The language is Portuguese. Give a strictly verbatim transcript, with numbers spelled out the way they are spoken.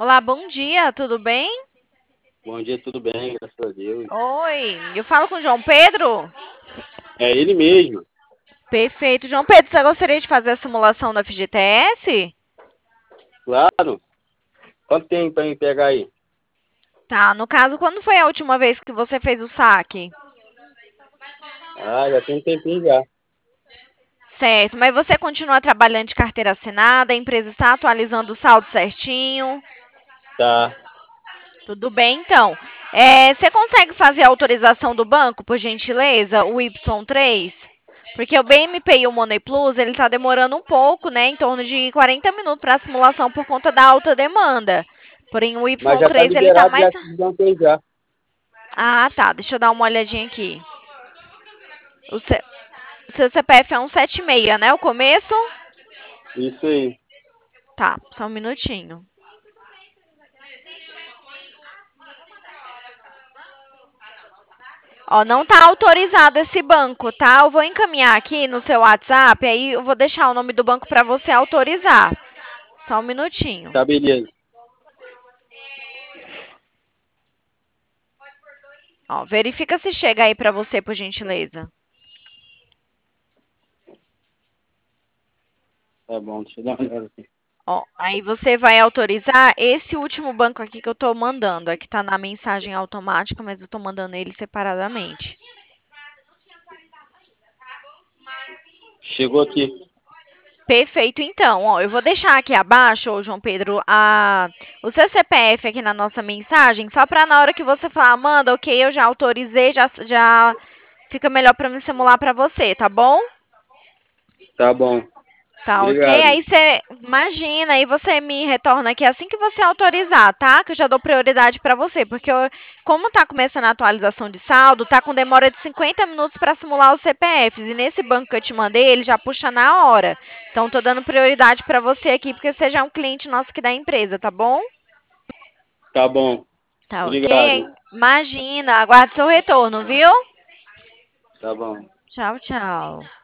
Olá, bom dia, tudo bem? Bom dia, tudo bem, graças a Deus. Oi, eu falo com o João Pedro? É ele mesmo, Perfeito. João Pedro, você gostaria de fazer a simulação da F G T S? claro. Quanto tem para me pegar aí? Tá, no caso, quando foi a última vez que você fez o saque? Ah, já tem um tempinho já. Certo, mas você continua trabalhando de carteira assinada, a empresa está atualizando o saldo certinho? Tá. Tudo bem, então. É, você consegue fazer a autorização do banco, por gentileza, o Y três? Porque o B M P e o Money Plus, ele está demorando um pouco, né, em torno de quarenta minutos para a simulação por conta da alta demanda. Porém, o Mas já tá Y três, ele está liberado já mais... esses bancos já. Ah, tá, deixa eu dar uma olhadinha aqui. O seu, seu C P F é cento e setenta e seis, né, o começo? Isso aí. Tá, só um minutinho. Ó, não tá autorizado esse banco, tá? Eu vou encaminhar aqui no seu WhatsApp, aí eu vou deixar o nome do banco para você autorizar. Só um minutinho. Tá, beleza. Ó, verifica se chega aí para você, por gentileza. Tá bom, deixa eu dar uma olhada aqui. Ó, aí você vai autorizar esse último banco aqui que eu tô mandando. Aqui tá na mensagem automática, mas eu tô mandando ele separadamente. Chegou aqui. Perfeito, então, ó, eu vou deixar aqui abaixo, ô João Pedro, a, o seu C P F aqui na nossa mensagem, só para na hora que você falar, Amanda, ok, eu já autorizei, já, já fica melhor para me simular para você, tá bom? Tá bom. Tá ok? Obrigado. Aí você imagina, aí você me retorna aqui assim que você autorizar, tá? Que eu já dou prioridade para você, porque eu, como tá começando a atualização de saldo, tá com demora de cinquenta minutos para simular os C P Fs e nesse banco que eu te mandei, ele já puxa na hora. Então tô dando prioridade para você aqui porque você já é um cliente nosso aqui da empresa, tá bom? Tá bom. Tá ok? Obrigado. Imagina, aguarde seu retorno, viu? Tá bom. Tchau, tchau.